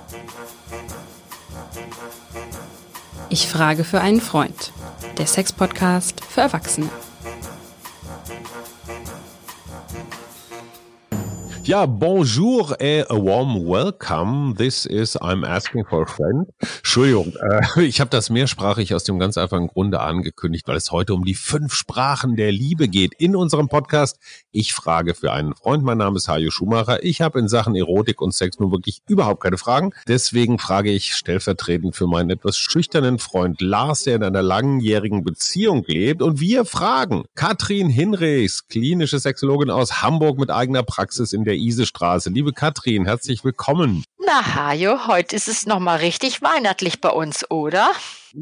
Ich frage für einen Freund. Der Sex-Podcast für Erwachsene. Ja, bonjour et a warm welcome. This is I'm asking for a friend. Entschuldigung, ich habe das mehrsprachig aus dem ganz einfachen Grunde angekündigt, weil es heute um die 5 Sprachen der Liebe geht in unserem Podcast. Ich frage für einen Freund. Mein Name ist Hajo Schumacher. Ich habe in Sachen Erotik und Sex nun wirklich überhaupt keine Fragen. Deswegen frage ich stellvertretend für meinen etwas schüchternen Freund Lars, der in einer langjährigen Beziehung lebt. Und wir fragen Katrin Hinrichs, klinische Sexologin aus Hamburg mit eigener Praxis in der Isestraße. Liebe Katrin, herzlich willkommen. Na Hajo, heute ist es nochmal richtig weihnachtlich bei uns, oder?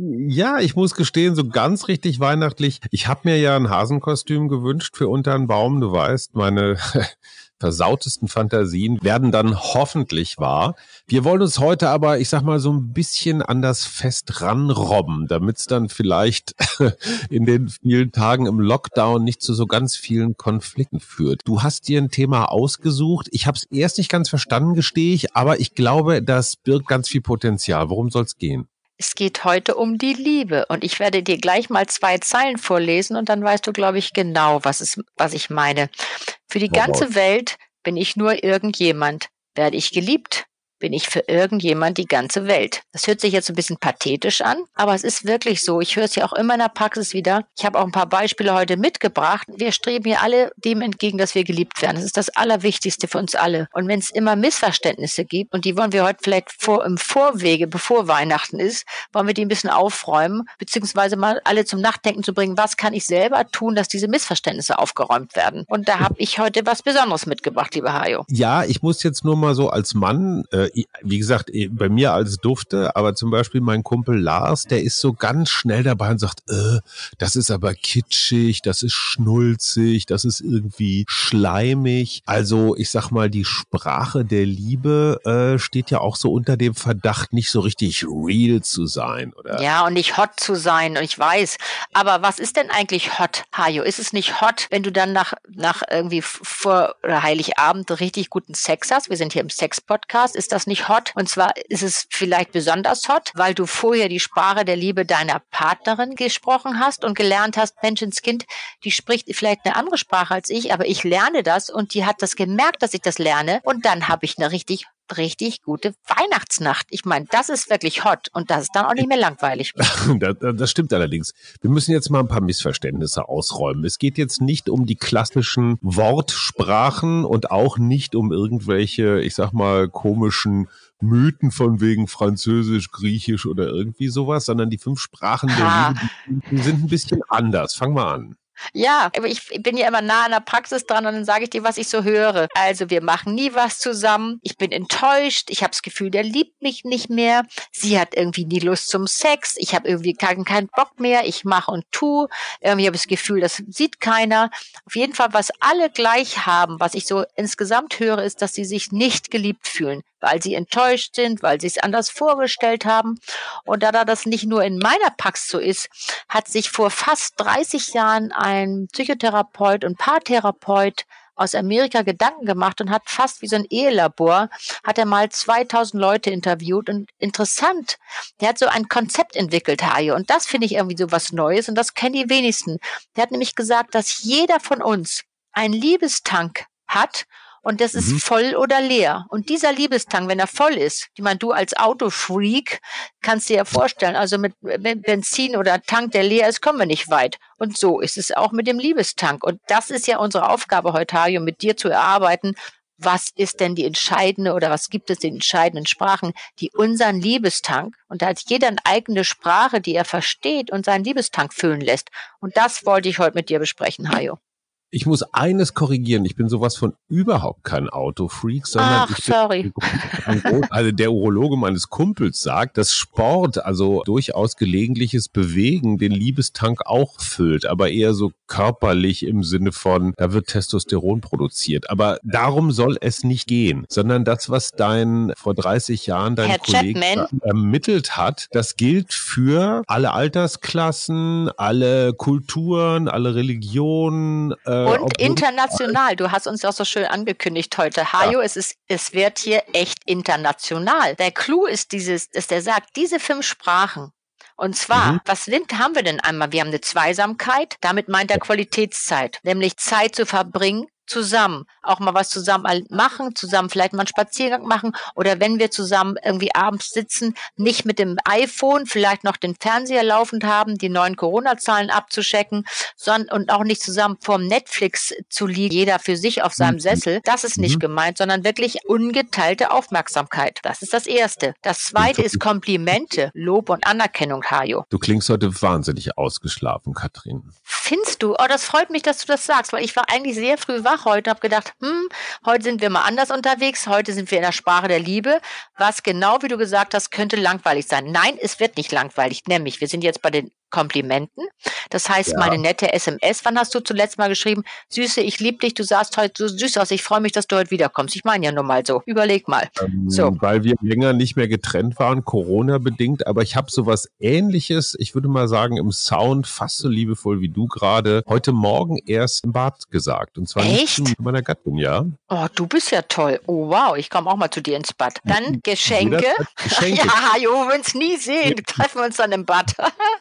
Ja, ich muss gestehen, so ganz richtig weihnachtlich. Ich habe mir ja ein Hasenkostüm gewünscht für unter den Baum. Du weißt, meine versautesten Fantasien werden dann hoffentlich wahr. Wir wollen uns heute aber, ich sag mal, so ein bisschen an das Fest ranrobben, damit es dann vielleicht in den vielen Tagen im Lockdown nicht zu so ganz vielen Konflikten führt. Du hast dir ein Thema ausgesucht. Ich habe es erst nicht ganz verstanden, gestehe ich, aber ich glaube, das birgt ganz viel Potenzial. Worum soll es gehen? Es geht heute um die Liebe und ich werde dir gleich mal 2 Zeilen vorlesen und dann weißt du, glaube ich, genau, was ich meine. Für die ganze Welt bin ich nur irgendjemand. Werde ich geliebt, bin ich für irgendjemand die ganze Welt. Das hört sich jetzt ein bisschen pathetisch an, aber es ist wirklich so. Ich höre es ja auch immer in der Praxis wieder. Ich habe auch ein paar Beispiele heute mitgebracht. Wir streben ja alle dem entgegen, dass wir geliebt werden. Das ist das Allerwichtigste für uns alle. Und wenn es immer Missverständnisse gibt, und die wollen wir heute vielleicht im Vorwege, bevor Weihnachten ist, wollen wir die ein bisschen aufräumen, beziehungsweise mal alle zum Nachdenken zu bringen, was kann ich selber tun, dass diese Missverständnisse aufgeräumt werden. Und da habe ich heute was Besonderes mitgebracht, lieber Hajo. Ja, ich muss jetzt nur mal so als Mann, wie gesagt, bei mir als Dufte, aber zum Beispiel mein Kumpel Lars, der ist so ganz schnell dabei und sagt, das ist aber kitschig, das ist schnulzig, das ist irgendwie schleimig. Also ich sag mal, die Sprache der Liebe steht ja auch so unter dem Verdacht, nicht so richtig real zu sein, oder? Ja, und nicht hot zu sein, und ich weiß. Aber was ist denn eigentlich hot, Hajo? Ist es nicht hot, wenn du dann nach irgendwie vor Heiligabend richtig guten Sex hast? Wir sind hier im Sex-Podcast. Ist das nicht hot? Und zwar ist es vielleicht besonders hot, weil du vorher die Sprache der Liebe deiner Partnerin gesprochen hast und gelernt hast, Menschenskind, die spricht vielleicht eine andere Sprache als ich, aber ich lerne das und die hat das gemerkt, dass ich das lerne und dann habe ich eine richtig gute Weihnachtsnacht. Ich meine, das ist wirklich hot und das ist dann auch nicht mehr langweilig. Das stimmt allerdings. Wir müssen jetzt mal ein paar Missverständnisse ausräumen. Es geht jetzt nicht um die klassischen Wortsprachen und auch nicht um irgendwelche, ich sag mal, komischen Mythen von wegen Französisch, Griechisch oder irgendwie sowas, sondern die 5 Sprachen der Liebe, die sind ein bisschen anders. Fang mal an. Ja, aber ich bin ja immer nah an der Praxis dran und dann sage ich dir, was ich so höre. Also wir machen nie was zusammen. Ich bin enttäuscht. Ich habe das Gefühl, der liebt mich nicht mehr. Sie hat irgendwie nie Lust zum Sex. Ich habe irgendwie keinen Bock mehr. Ich mache und tue. Irgendwie habe ich das Gefühl, das sieht keiner. Auf jeden Fall, was alle gleich haben, was ich so insgesamt höre, ist, dass sie sich nicht geliebt fühlen, weil sie enttäuscht sind, weil sie es anders vorgestellt haben. Und da das nicht nur in meiner Praxis so ist, hat sich vor fast 30 Jahren ein Psychotherapeut und Paartherapeut aus Amerika Gedanken gemacht und hat fast wie so ein Ehelabor, hat er mal 2000 Leute interviewt und interessant, der hat so ein Konzept entwickelt, Hajo, und das finde ich irgendwie so was Neues und das kennen die wenigsten. Der hat nämlich gesagt, dass jeder von uns einen Liebestank hat und das ist voll oder leer. Und dieser Liebestank, wenn er voll ist, ich meine, du als Autofreak kannst dir ja vorstellen, also mit Benzin oder Tank, der leer ist, kommen wir nicht weit. Und so ist es auch mit dem Liebestank. Und das ist ja unsere Aufgabe heute, Hajo, mit dir zu erarbeiten. Was ist denn die entscheidende oder was gibt es in entscheidenden Sprachen, die unseren Liebestank, und da hat jeder eine eigene Sprache, die er versteht und seinen Liebestank füllen lässt. Und das wollte ich heute mit dir besprechen, Hajo. Ich muss eines korrigieren. Ich bin sowas von überhaupt kein Autofreak, sondern also der Urologe meines Kumpels sagt, dass Sport, also durchaus gelegentliches Bewegen, den Liebestank auch füllt, aber eher so körperlich im Sinne von, da wird Testosteron produziert. Aber darum soll es nicht gehen, sondern das, was vor 30 Jahren dein Herr Kollege Chapman ermittelt hat, das gilt für alle Altersklassen, alle Kulturen, alle Religionen, Und international. Du hast uns auch so schön angekündigt heute. Hajo, es wird hier echt international. Der Clou ist dass der sagt, diese 5 Sprachen. Und zwar, haben wir denn einmal? Wir haben eine Zweisamkeit, damit meint er Qualitätszeit, nämlich Zeit zu verbringen, zusammen, auch mal was zusammen machen, zusammen vielleicht mal einen Spaziergang machen oder wenn wir zusammen irgendwie abends sitzen, nicht mit dem iPhone, vielleicht noch den Fernseher laufend haben, die neuen Corona-Zahlen abzuchecken, und auch nicht zusammen vorm Netflix zu liegen, jeder für sich auf seinem Sessel. Das ist nicht gemeint, sondern wirklich ungeteilte Aufmerksamkeit. Das ist das Erste. Das Zweite ist Komplimente, Lob und Anerkennung, Hajo. Du klingst heute wahnsinnig ausgeschlafen, Katrin. Findest du? Oh, das freut mich, dass du das sagst, weil ich war eigentlich sehr früh wach heute, habe gedacht, heute sind wir mal anders unterwegs, heute sind wir in der Sprache der Liebe, was genau, wie du gesagt hast, könnte langweilig sein. Nein, es wird nicht langweilig, nämlich wir sind jetzt bei den Komplimenten. Das heißt, meine nette SMS. Wann hast du zuletzt mal geschrieben, Süße, ich liebe dich, du sahst heute so süß aus, ich freue mich, dass du heute wiederkommst. Ich meine ja nur mal so. Überleg mal. Weil wir länger nicht mehr getrennt waren, Corona-bedingt, aber ich habe sowas Ähnliches, ich würde mal sagen, im Sound fast so liebevoll wie du gerade, heute Morgen erst im Bad gesagt. Und zwar nicht zu meiner Gattin, ja. Oh, du bist ja toll. Oh, wow, ich komme auch mal zu dir ins Bad. Dann Geschenke. Ja, jo, wir uns nie sehen. Treffen wir uns dann im Bad.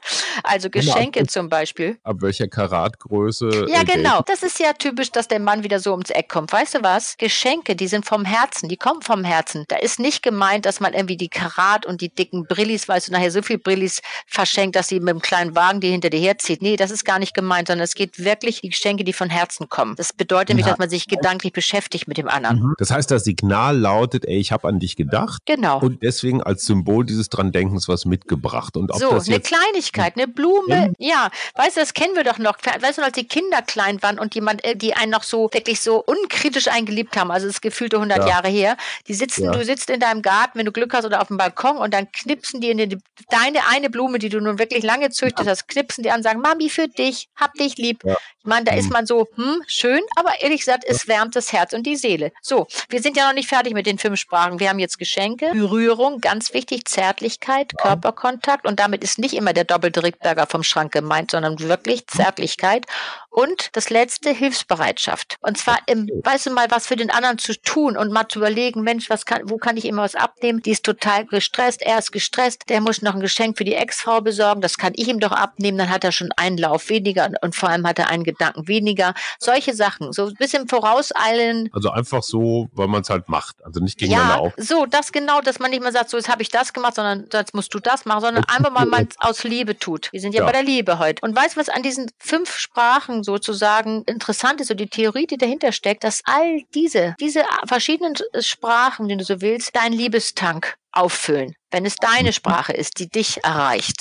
Also Geschenke zum Beispiel. Ab welcher Karatgröße? Ja, genau. Das ist ja typisch, dass der Mann wieder so ums Eck kommt. Weißt du was? Geschenke, die sind vom Herzen, die kommen vom Herzen. Da ist nicht gemeint, dass man irgendwie die Karat und die dicken Brillis, weißt du, nachher so viel Brillis verschenkt, dass sie mit einem kleinen Wagen die hinter dir herzieht. Nee, das ist gar nicht gemeint, sondern es geht wirklich die Geschenke, die von Herzen kommen. Das bedeutet nämlich, dass man sich gedanklich beschäftigt mit dem anderen. Das heißt, das Signal lautet, ey, ich habe an dich gedacht. Genau. Und deswegen als Symbol dieses Drandenkens was mitgebracht. Und ob so, das eine Kleinigkeit, eine Blume, ja, weißt du, das kennen wir doch noch. Weißt du, als die Kinder klein waren und die einen noch so wirklich so unkritisch eingeliebt haben, also das ist gefühlte 100 Jahre her, du sitzt in deinem Garten, wenn du Glück hast, oder auf dem Balkon und dann knipsen die deine eine Blume, die du nun wirklich lange züchtet hast, knipsen die an und sagen, Mami, für dich, hab dich lieb. Ja. Ich meine, da ist man so, schön, aber ehrlich gesagt, es wärmt das Herz und die Seele. So, wir sind ja noch nicht fertig mit den 5 Sprachen. Wir haben jetzt Geschenke, Berührung, ganz wichtig, Zärtlichkeit, Körperkontakt und damit ist nicht immer der doppelte Rickberger vom Schrank gemeint, sondern wirklich Zärtlichkeit. Und das letzte, Hilfsbereitschaft. Und zwar, weißt du mal, was für den anderen zu tun und mal zu überlegen, Mensch, wo kann ich immer was abnehmen? Die ist total gestresst, er ist gestresst, der muss noch ein Geschenk für die Ex-Frau besorgen, das kann ich ihm doch abnehmen, dann hat er schon einen Lauf weniger und vor allem hat er einen Gedanken weniger. Solche Sachen, so ein bisschen vorauseilen. Also einfach so, weil man es halt macht, also nicht gegeneinander auf. So, das genau, dass man nicht mehr sagt, so jetzt habe ich das gemacht, sondern jetzt musst du das machen, sondern einfach mal man aus Liebe tut. Wir sind ja bei der Liebe heute. Und weißt du, was an diesen 5 Sprachen sozusagen interessant ist, so die Theorie, die dahinter steckt, dass all diese verschiedenen Sprachen, die du so willst, deinen Liebestank auffüllen, wenn es deine Sprache ist, die dich erreicht.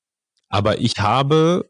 Aber ich habe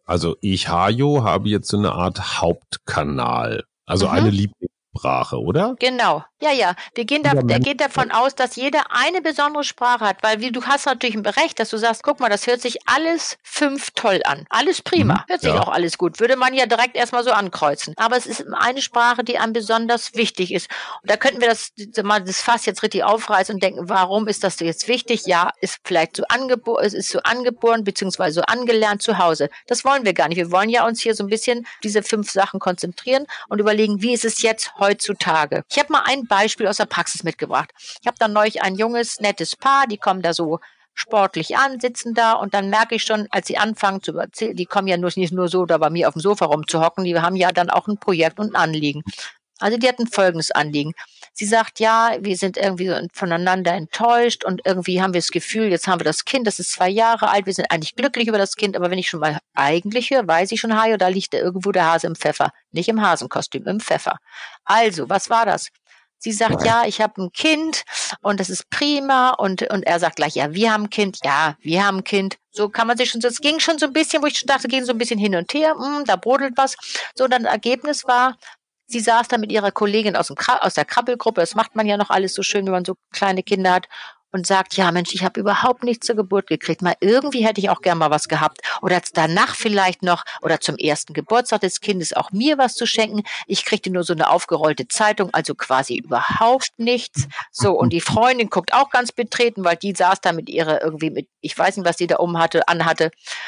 jetzt so eine Art Hauptkanal, also eine Lieblingssprache, oder? Genau. Ja. Der geht davon aus, dass jeder eine besondere Sprache hat, weil du hast natürlich recht, dass du sagst, guck mal, das hört sich alles 5 toll an. Alles prima. Hört sich auch alles gut. Würde man ja direkt erstmal so ankreuzen. Aber es ist eine Sprache, die einem besonders wichtig ist. Und da könnten wir das Fass jetzt richtig aufreißen und denken, warum ist das jetzt wichtig? Ja, ist vielleicht es ist so angeboren, beziehungsweise so angelernt zu Hause. Das wollen wir gar nicht. Wir wollen ja uns hier so ein bisschen diese 5 Sachen konzentrieren und überlegen, wie ist es jetzt heutzutage? Ich habe mal ein Beispiel aus der Praxis mitgebracht. Ich habe dann neulich ein junges, nettes Paar, die kommen da so sportlich an, sitzen da und dann merke ich schon, als sie anfangen zu erzählen, die kommen ja nicht nur so da bei mir auf dem Sofa rumzuhocken, die haben ja dann auch ein Projekt und ein Anliegen. Also die hatten folgendes Anliegen. Sie sagt, ja, wir sind irgendwie so voneinander enttäuscht und irgendwie haben wir das Gefühl, jetzt haben wir das Kind, das ist 2 Jahre alt, wir sind eigentlich glücklich über das Kind, aber wenn ich schon mal eigentlich höre, weiß ich schon, Hajo, da liegt irgendwo der Hase im Pfeffer. Nicht im Hasenkostüm, im Pfeffer. Also, was war das? Sie sagt, ja, ich habe ein Kind und das ist prima und er sagt gleich, ja, wir haben ein Kind, ja, wir haben ein Kind. So kann man sich schon, es ging schon so ein bisschen, wo ich schon dachte, gehen so ein bisschen hin und her, da brodelt was. So, dann das Ergebnis war, sie saß da mit ihrer Kollegin aus der Krabbelgruppe, das macht man ja noch alles so schön, wenn man so kleine Kinder hat, und sagt, ja Mensch, ich habe überhaupt nichts zur Geburt gekriegt, mal irgendwie hätte ich auch gern mal was gehabt oder danach vielleicht noch oder zum ersten Geburtstag des Kindes auch mir was zu schenken. Ich kriegte nur so eine aufgerollte Zeitung, also quasi überhaupt nichts. So, und die Freundin guckt auch ganz betreten, weil die saß da mit ihrer ich weiß nicht, was die da anhatte.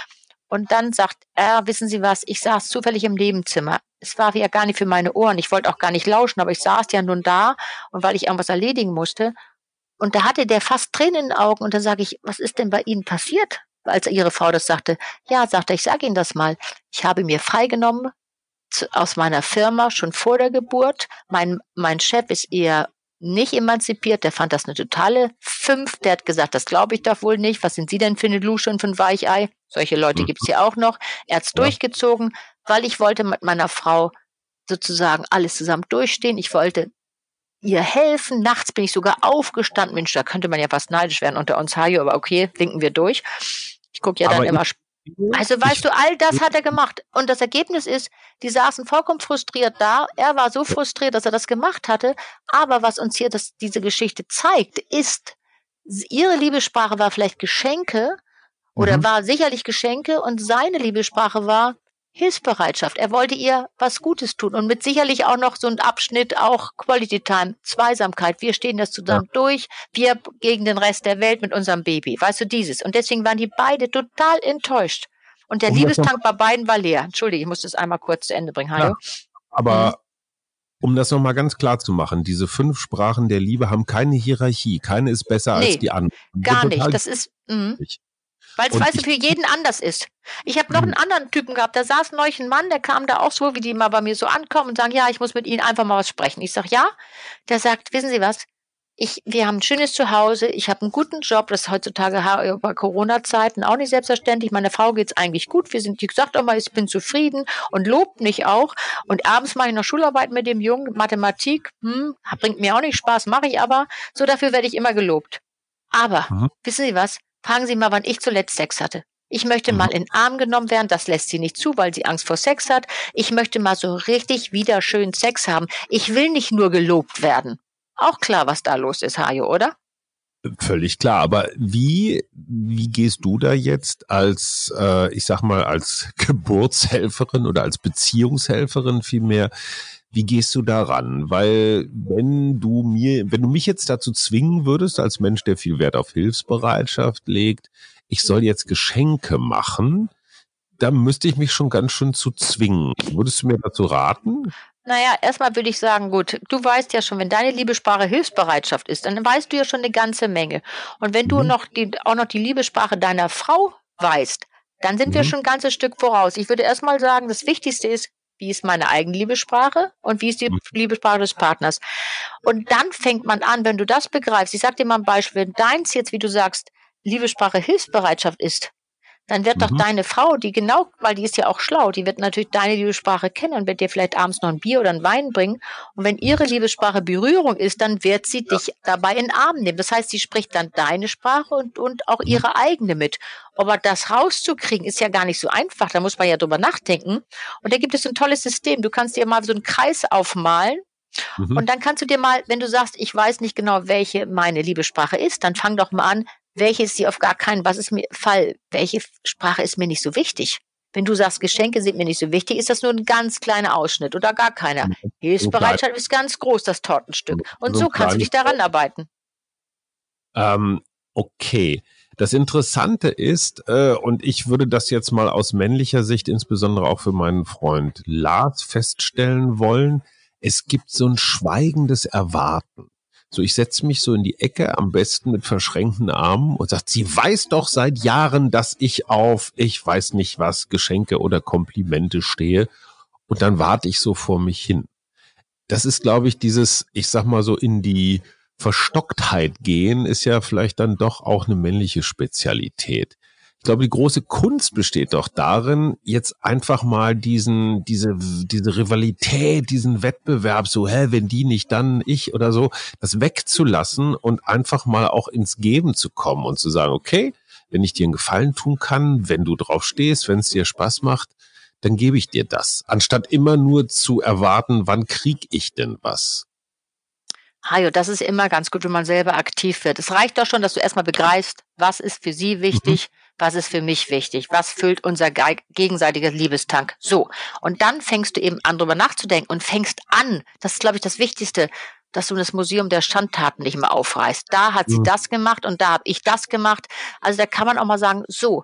Und dann sagt er, wissen Sie was, ich saß zufällig im Nebenzimmer. Es war ja gar nicht für meine Ohren. Ich wollte auch gar nicht lauschen, aber ich saß ja nun da und weil ich irgendwas erledigen musste. Und da hatte der fast Tränen in den Augen. Und dann sage ich, was ist denn bei Ihnen passiert? Als Ihre Frau das sagte. Ja, sagte ich sage Ihnen das mal. Ich habe mir freigenommen aus meiner Firma schon vor der Geburt. Mein Chef ist eher nicht emanzipiert, der fand das eine totale 5. Der hat gesagt, das glaube ich doch wohl nicht. Was sind Sie denn für eine Lusche und für ein Weichei? Solche Leute gibt's hier auch noch. Er hat's durchgezogen, weil ich wollte mit meiner Frau sozusagen alles zusammen durchstehen. Ich wollte ihr helfen. Nachts bin ich sogar aufgestanden. Mensch, da könnte man ja fast neidisch werden unter uns, Hajo, aber okay, winken wir durch. Ich gucke ja dann immer. Also weißt du, all das hat er gemacht. Und das Ergebnis ist, die saßen vollkommen frustriert da. Er war so frustriert, dass er das gemacht hatte. Aber was uns hier diese Geschichte zeigt, ist, ihre Liebessprache war vielleicht Geschenke oder war sicherlich Geschenke und seine Liebessprache war Hilfsbereitschaft. Er wollte ihr was Gutes tun und mit sicherlich auch noch so ein Abschnitt, auch Quality Time, Zweisamkeit. Wir stehen das zusammen durch, wir gegen den Rest der Welt mit unserem Baby. Weißt du, dieses. Und deswegen waren die beide total enttäuscht. Und der Liebestank bei beiden war leer. Entschuldige, ich muss das einmal kurz zu Ende bringen, Hajo. Aber um das nochmal ganz klar zu machen, diese 5 Sprachen der Liebe haben keine Hierarchie. Keine ist besser als die andere. Gar nicht. Das ist... Weil es, weißt du, für jeden anders ist. Ich habe noch einen anderen Typen gehabt, da saß neulich ein Mann, der kam da auch so, wie die mal bei mir so ankommen und sagen, ja, ich muss mit Ihnen einfach mal was sprechen. Ich sag, ja. Der sagt, wissen Sie was, wir haben ein schönes Zuhause, ich habe einen guten Job, das ist heutzutage bei Corona-Zeiten auch nicht selbstverständlich. Meiner Frau geht's eigentlich gut, die sagt auch mal, ich bin zufrieden und lobt mich auch. Und abends mache ich noch Schularbeit mit dem Jungen, Mathematik, bringt mir auch nicht Spaß, mache ich aber. So, dafür werde ich immer gelobt. Aber, wissen Sie was? Fragen Sie mal, wann ich zuletzt Sex hatte. Ich möchte mal in den Arm genommen werden, das lässt sie nicht zu, weil sie Angst vor Sex hat. Ich möchte mal so richtig wieder schön Sex haben. Ich will nicht nur gelobt werden. Auch klar, was da los ist, Hajo, oder? Völlig klar, aber wie gehst du da jetzt als, ich sag mal, als Geburtshelferin oder als Beziehungshelferin vielmehr, wie gehst du da ran? Weil wenn du mich jetzt dazu zwingen würdest, als Mensch, der viel Wert auf Hilfsbereitschaft legt, ich soll jetzt Geschenke machen, da müsste ich mich schon ganz schön zu zwingen. Würdest du mir dazu raten? Naja, erstmal würde ich sagen, gut, du weißt ja schon, wenn deine Liebessprache Hilfsbereitschaft ist, dann weißt du ja schon eine ganze Menge. Und wenn du auch noch die Liebessprache deiner Frau weißt, dann sind wir schon ein ganzes Stück voraus. Ich würde erstmal sagen, das Wichtigste ist, wie ist meine eigene Liebessprache und wie ist die Liebessprache des Partners. Und dann fängt man an, wenn du das begreifst, ich sag dir mal ein Beispiel, wenn deins jetzt, wie du sagst, Liebessprache Hilfsbereitschaft ist, dann wird doch deine Frau, weil die ist ja auch schlau, die wird natürlich deine Liebessprache kennen und wird dir vielleicht abends noch ein Bier oder ein Wein bringen. Und wenn ihre Liebessprache Berührung ist, dann wird sie dich dabei in den Arm nehmen. Das heißt, sie spricht dann deine Sprache und auch ihre eigene mit. Aber das rauszukriegen, ist ja gar nicht so einfach. Da muss man ja drüber nachdenken. Und da gibt es ein tolles System. Du kannst dir mal so einen Kreis aufmalen. Und dann kannst du dir mal, wenn du sagst, ich weiß nicht genau, welche meine Liebessprache ist, dann fang doch mal an, welche ist sie auf gar keinen, welche Sprache ist mir nicht so wichtig? Wenn du sagst, Geschenke sind mir nicht so wichtig, ist das nur ein ganz kleiner Ausschnitt oder gar keiner. Hilfsbereitschaft ist ganz groß, das Tortenstück. Und so kannst du dich daran arbeiten. Okay. Das Interessante ist, und ich würde das jetzt mal aus männlicher Sicht, insbesondere auch für meinen Freund Lars, feststellen wollen, es gibt so ein schweigendes Erwarten. So, ich setze mich so in die Ecke, am besten mit verschränkten Armen und sagt, sie weiß doch seit Jahren, dass ich auf, ich weiß nicht was, Geschenke oder Komplimente stehe. Und dann warte ich so vor mich hin. Das ist, glaube ich, dieses, ich sag mal so, in die Verstocktheit gehen, ist ja vielleicht dann doch auch eine männliche Spezialität. Ich glaube, die große Kunst besteht doch darin, jetzt einfach mal diese Rivalität, diesen Wettbewerb, so, wenn die nicht, dann ich oder so, das wegzulassen und einfach mal auch ins Geben zu kommen und zu sagen, okay, wenn ich dir einen Gefallen tun kann, wenn du drauf stehst, wenn es dir Spaß macht, dann gebe ich dir das. Anstatt immer nur zu erwarten, wann krieg ich denn was? Hajo, das ist immer ganz gut, wenn man selber aktiv wird. Es reicht doch schon, dass du erstmal begreifst, was ist für sie wichtig, was ist für mich wichtig, was füllt unser gegenseitiger Liebestank. So, und dann fängst du eben an, drüber nachzudenken und fängst an, das ist, glaube ich, das Wichtigste, dass du das Museum der Schandtaten nicht mehr aufreißt. Da hat sie das gemacht und da habe ich das gemacht. Also da kann man auch mal sagen, so,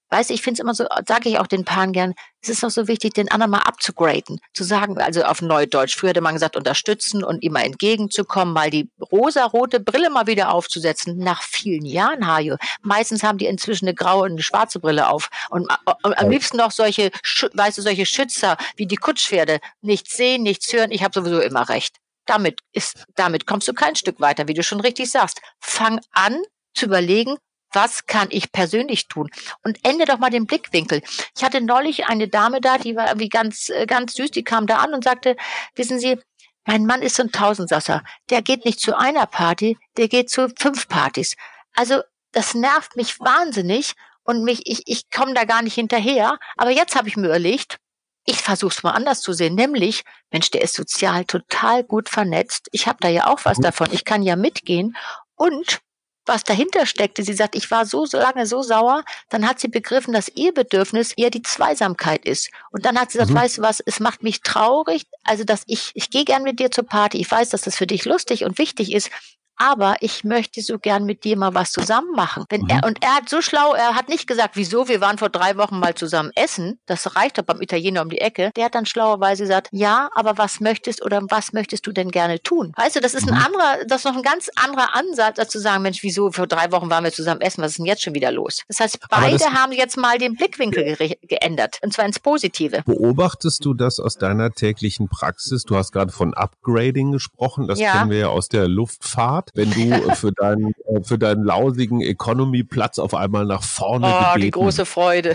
weißt du, ich finde es immer so, sage ich auch den Paaren gern, es ist noch so wichtig, den anderen mal abzugraden, zu sagen, also auf Neudeutsch, früher hätte man gesagt, unterstützen und ihm mal entgegenzukommen, mal die rosarote Brille mal wieder aufzusetzen, nach vielen Jahren, Hajo. Meistens haben die inzwischen eine graue und eine schwarze Brille auf und am liebsten noch solche, weißt du, solche Schützer wie die Kutschpferde, nichts sehen, nichts hören, ich habe sowieso immer recht. Damit kommst du kein Stück weiter, wie du schon richtig sagst. Fang an zu überlegen, was kann ich persönlich tun? Und ändere doch mal den Blickwinkel. Ich hatte neulich eine Dame da, die war irgendwie ganz, ganz süß, die kam da an und sagte, wissen Sie, mein Mann ist so ein Tausendsasser. Der geht nicht zu einer Party, der geht zu 5 Partys. Also, das nervt mich wahnsinnig und ich komme da gar nicht hinterher. Aber jetzt habe ich mir überlegt, ich versuche es mal anders zu sehen, nämlich, Mensch, der ist sozial total gut vernetzt. Ich habe da ja auch was davon. Ich kann ja mitgehen und was dahinter steckte. Sie sagt, ich war so lange so sauer, dann hat sie begriffen, dass ihr Bedürfnis eher die Zweisamkeit ist. Und dann hat sie gesagt, weißt du was, es macht mich traurig, also dass ich gehe gern mit dir zur Party, ich weiß, dass das für dich lustig und wichtig ist, aber ich möchte so gern mit dir mal was zusammen machen. Er hat so schlau, er hat nicht gesagt, wieso, wir waren vor 3 Wochen mal zusammen essen, das reicht doch beim Italiener um die Ecke. Der hat dann schlauerweise gesagt, ja, aber was möchtest du denn gerne tun? Weißt du, das ist das ist noch ein ganz anderer Ansatz, als zu sagen, Mensch, wieso, vor 3 Wochen waren wir zusammen essen, was ist denn jetzt schon wieder los? Das heißt, beide haben jetzt mal den Blickwinkel geändert, und zwar ins Positive. Beobachtest du das aus deiner täglichen Praxis? Du hast gerade von Upgrading gesprochen, das kennen wir ja aus der Luftfahrt. Wenn du für deinen lausigen Economy-Platz auf einmal nach vorne gebeten. Die große Freude.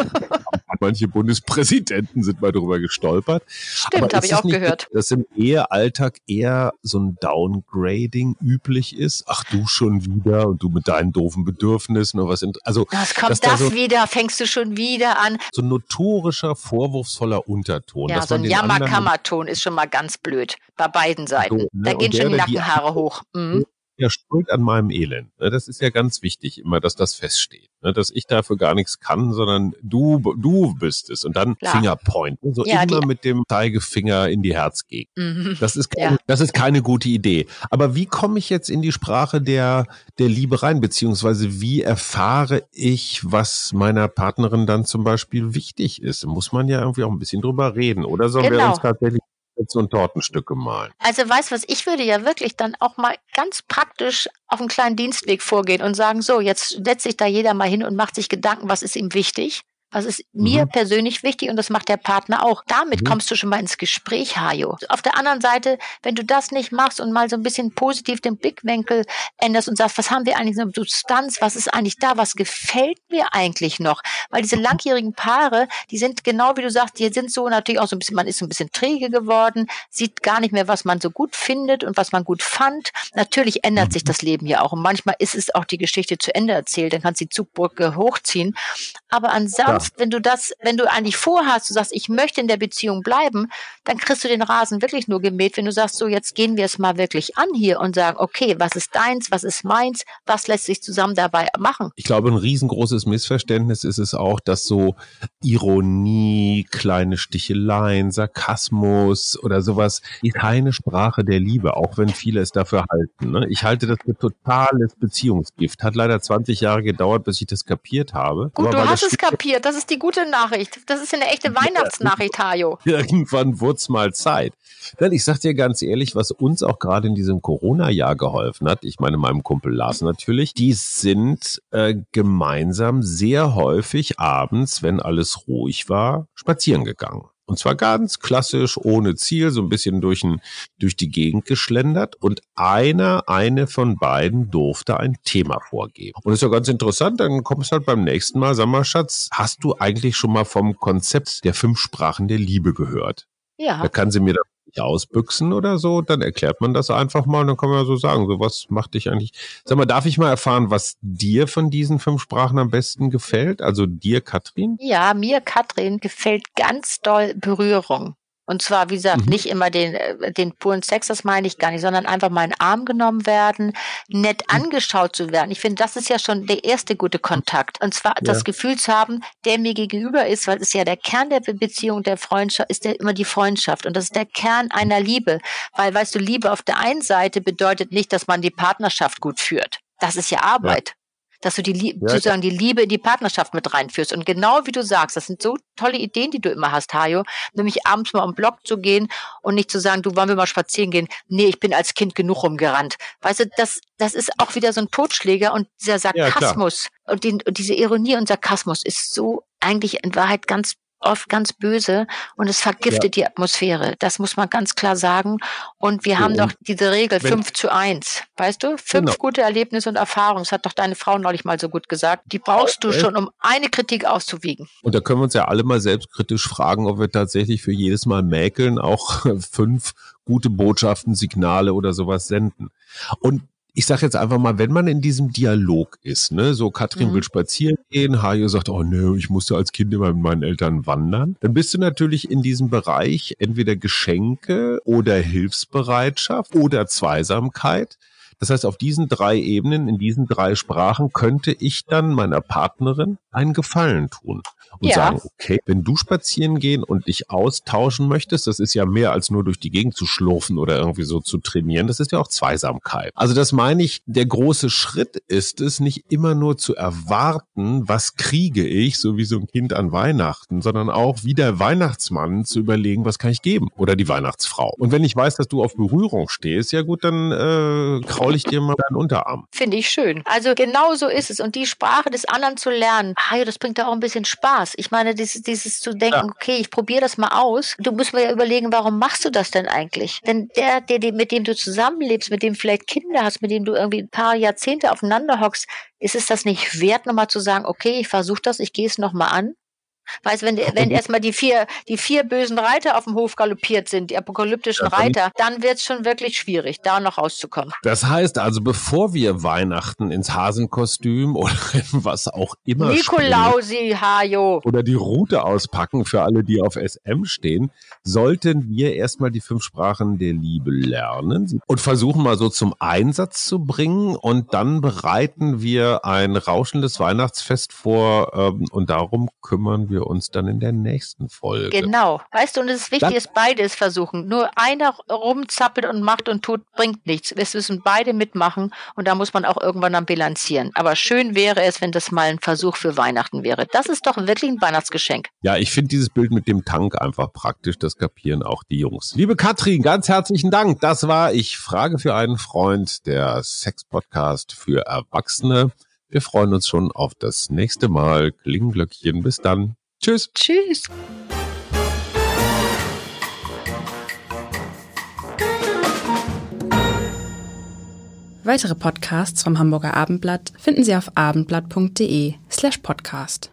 Manche Bundespräsidenten sind mal drüber gestolpert. Stimmt, habe ich auch gehört. Dass im Ehealltag eher so ein Downgrading üblich ist. Ach, du schon wieder und du mit deinen doofen Bedürfnissen oder was. Also, wieder, fängst du schon wieder an. So ein notorischer, vorwurfsvoller Unterton. Ja, so ein Jammerkammerton ist schon mal ganz blöd. Bei beiden Seiten. So, ne? Da gehen schon die Nackenhaare hoch. Ja, schuld an meinem Elend. Das ist ja ganz wichtig immer, dass das feststeht. Dass ich dafür gar nichts kann, sondern du bist es. Und dann Fingerpoint. So immer mit dem Zeigefinger in die Herzgegend. Das ist keine gute Idee. Aber wie komme ich jetzt in die Sprache der Liebe rein? Beziehungsweise wie erfahre ich, was meiner Partnerin dann zum Beispiel wichtig ist? Muss man ja irgendwie auch ein bisschen drüber reden. Oder sollen wir uns tatsächlich so ein Tortenstücke malen? Also weißt du was, ich würde ja wirklich dann auch mal ganz praktisch auf einen kleinen Dienstweg vorgehen und sagen, so, jetzt setzt sich da jeder mal hin und macht sich Gedanken, was ist ihm wichtig? Was ist mir persönlich wichtig und das macht der Partner auch. Damit kommst du schon mal ins Gespräch, Hajo. Auf der anderen Seite, wenn du das nicht machst und mal so ein bisschen positiv den Blickwinkel änderst und sagst, was haben wir eigentlich so eine Substanz, was ist eigentlich da, was gefällt mir eigentlich noch? Weil diese langjährigen Paare, die sind genau wie du sagst, die sind so natürlich auch so ein bisschen, man ist so ein bisschen träge geworden, sieht gar nicht mehr, was man so gut findet und was man gut fand. Natürlich ändert sich das Leben ja auch und manchmal ist es auch die Geschichte zu Ende erzählt, dann kannst du die Zugbrücke hochziehen. Aber ansonsten, wenn du eigentlich vorhast, du sagst, ich möchte in der Beziehung bleiben, dann kriegst du den Rasen wirklich nur gemäht, wenn du sagst, so jetzt gehen wir es mal wirklich an hier und sagen, okay, was ist deins, was ist meins, was lässt sich zusammen dabei machen? Ich glaube, ein riesengroßes Missverständnis ist es auch, dass so Ironie, kleine Sticheleien, Sarkasmus oder sowas ist keine Sprache der Liebe, auch wenn viele es dafür halten. Ne? Ich halte das für totales Beziehungsgift. Hat leider 20 Jahre gedauert, bis ich das kapiert habe. Gut, du hast es kapiert. Das ist die gute Nachricht. Das ist eine echte Weihnachtsnachricht, Hajo. Irgendwann wurde es mal Zeit. Denn ich sag dir ganz ehrlich, was uns auch gerade in diesem Corona-Jahr geholfen hat, ich meine meinem Kumpel Lars natürlich, die sind gemeinsam sehr häufig abends, wenn alles ruhig war, spazieren gegangen. Und zwar ganz klassisch, ohne Ziel, so ein bisschen durch die Gegend geschlendert. Und eine von beiden durfte ein Thema vorgeben. Und das ist ja ganz interessant, dann kommst du halt beim nächsten Mal, sag mal, Schatz, hast du eigentlich schon mal vom Konzept der 5 Sprachen der Liebe gehört? Ja. Da kann sie mir das nicht ausbüchsen oder so, dann erklärt man das einfach mal und dann kann man ja so sagen, so was macht dich eigentlich, sag mal, darf ich mal erfahren, was dir von diesen 5 Sprachen am besten gefällt? Also dir, Katrin? Ja, mir, Katrin, gefällt ganz doll Berührung. Und zwar, wie gesagt, nicht immer den puren Sex, das meine ich gar nicht, sondern einfach mal in den Arm genommen werden, nett angeschaut zu werden. Ich finde, das ist ja schon der erste gute Kontakt. Und zwar das Gefühl zu haben, der mir gegenüber ist, weil es ist ja der Kern der Beziehung, der Freundschaft, ist ja immer die Freundschaft. Und das ist der Kern einer Liebe. Weil, weißt du, Liebe auf der einen Seite bedeutet nicht, dass man die Partnerschaft gut führt. Das ist ja Arbeit. Ja. dass du sozusagen die Liebe in die Partnerschaft mit reinführst. Und genau wie du sagst, das sind so tolle Ideen, die du immer hast, Hajo, nämlich abends mal um den Block zu gehen und nicht zu sagen, du, wollen wir mal spazieren gehen? Nee, ich bin als Kind genug rumgerannt. Weißt du, das ist auch wieder so ein Totschläger und dieser Sarkasmus und diese Ironie und Sarkasmus ist so eigentlich in Wahrheit oft ganz böse und es vergiftet die Atmosphäre. Das muss man ganz klar sagen. Und wir haben doch diese Regel 5:1. Weißt du? 5 gute Erlebnisse und Erfahrungen. Das hat doch deine Frau neulich mal so gut gesagt. Die brauchst du schon, um eine Kritik auszuwiegen. Und da können wir uns ja alle mal selbstkritisch fragen, ob wir tatsächlich für jedes Mal mäkeln auch 5 gute Botschaften, Signale oder sowas senden. Und ich sage jetzt einfach mal, wenn man in diesem Dialog ist, ne, so Katrin will spazieren gehen, Hajo sagt, oh ne, ich musste als Kind immer mit meinen Eltern wandern, dann bist du natürlich in diesem Bereich entweder Geschenke oder Hilfsbereitschaft oder Zweisamkeit. Das heißt, auf diesen 3 Ebenen, in diesen 3 Sprachen könnte ich dann meiner Partnerin einen Gefallen tun und sagen, okay, wenn du spazieren gehen und dich austauschen möchtest, das ist ja mehr als nur durch die Gegend zu schlurfen oder irgendwie so zu trainieren, das ist ja auch Zweisamkeit. Also das meine ich, der große Schritt ist es, nicht immer nur zu erwarten, was kriege ich, so wie so ein Kind an Weihnachten, sondern auch wie der Weihnachtsmann zu überlegen, was kann ich geben oder die Weihnachtsfrau. Und wenn ich weiß, dass du auf Berührung stehst, ja gut, dann kraul ich dir mal deinen Unterarm. Finde ich schön. Also genau so ist es. Und die Sprache des anderen zu lernen, das bringt doch auch ein bisschen Spaß. Ich meine, dieses zu denken, okay, ich probiere das mal aus. Du musst mir ja überlegen, warum machst du das denn eigentlich? Denn der, mit dem du zusammenlebst, mit dem vielleicht Kinder hast, mit dem du irgendwie ein paar Jahrzehnte aufeinander hockst, ist es das nicht wert, nochmal zu sagen, okay, ich versuche das, ich gehe es nochmal an? Weißt, wenn erstmal die vier bösen Reiter auf dem Hof galoppiert sind, die apokalyptischen Reiter, dann wird es schon wirklich schwierig, da noch rauszukommen. Das heißt also, bevor wir Weihnachten ins Hasenkostüm oder was auch immer Nikolausi, Hajo oder die Route auspacken für alle, die auf SM stehen, sollten wir erstmal die 5 Sprachen der Liebe lernen und versuchen mal so zum Einsatz zu bringen und dann bereiten wir ein rauschendes Weihnachtsfest vor und darum kümmern wir uns dann in der nächsten Folge. Genau. Weißt du, und es ist wichtig, dass beide es versuchen. Nur einer rumzappelt und macht und tut, bringt nichts. Es müssen beide mitmachen und da muss man auch irgendwann dann bilanzieren. Aber schön wäre es, wenn das mal ein Versuch für Weihnachten wäre. Das ist doch wirklich ein Weihnachtsgeschenk. Ja, ich finde dieses Bild mit dem Tank einfach praktisch. Das kapieren auch die Jungs. Liebe Katrin, ganz herzlichen Dank. Das war Ich frage für einen Freund, der Sex-Podcast für Erwachsene. Wir freuen uns schon auf das nächste Mal. Klingelglöckchen. Bis dann. Tschüss. Tschüss. Weitere Podcasts vom Hamburger Abendblatt finden Sie auf abendblatt.de/podcast.